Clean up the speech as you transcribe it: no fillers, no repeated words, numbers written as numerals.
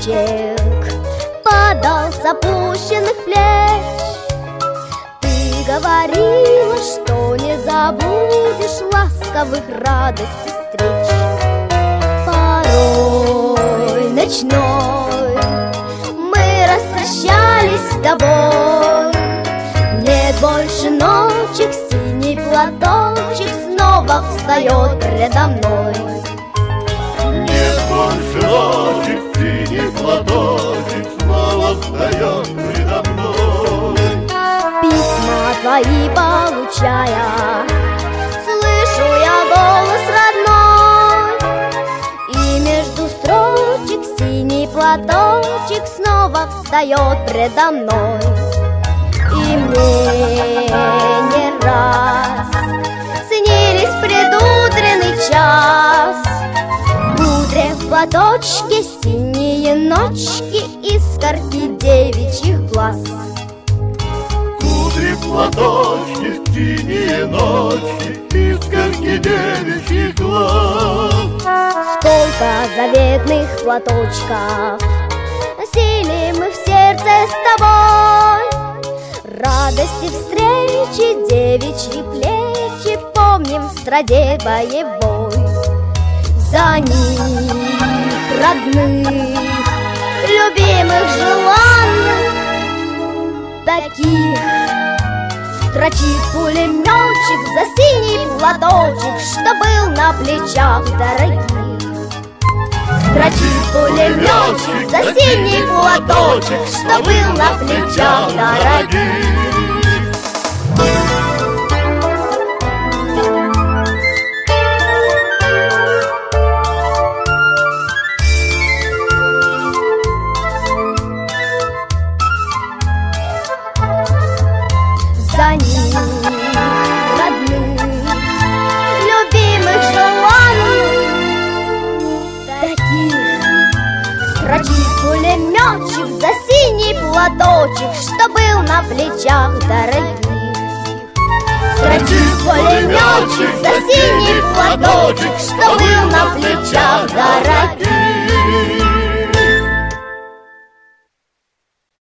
платочек падал с опущенных плеч. Ты говорила, что не забудешь ласковых радостей встреч. Порой ночной мы распрощались с тобой. Нет больше ночек, синий платочек снова встает предо мной. Нет больше ночек, синий платочек снова встает предо мной. Письма твои получая, слышу я голос родной, и между строчек синий платочек снова встает предо мной. И мне не раз снились предутренний час, кудри в платочке, синие ночки, искорки девичьих глаз. Кудри в платочке, синие ночи, искорки девичьих глаз. Сколько заветных платочков носили мы в сердце с тобой. Радости встречи, девичьи плечи помним в страде боевой. За них, родных, любимых, желанных, таких строчит пулеметчик за синий платочек, что был на плечах дорогих. Строчит пулеметчик за синий платочек, что был на плечах дорогих. За них, родных, любимых, желанных, таких строчит пулеметчик за синий платочек, что был на плечах дорогих. Строчит пулеметчик за синий платочек, что был на плечах дорогих.